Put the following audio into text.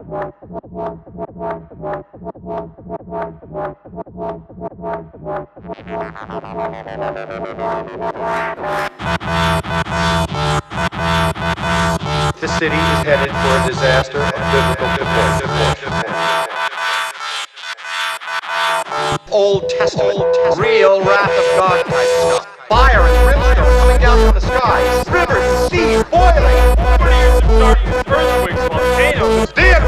The city is headed for a disaster and biblical divorce. Old Testament, real wrath of God type stuff. Fire and brimstone coming down from the skies. Rivers and seas boiling.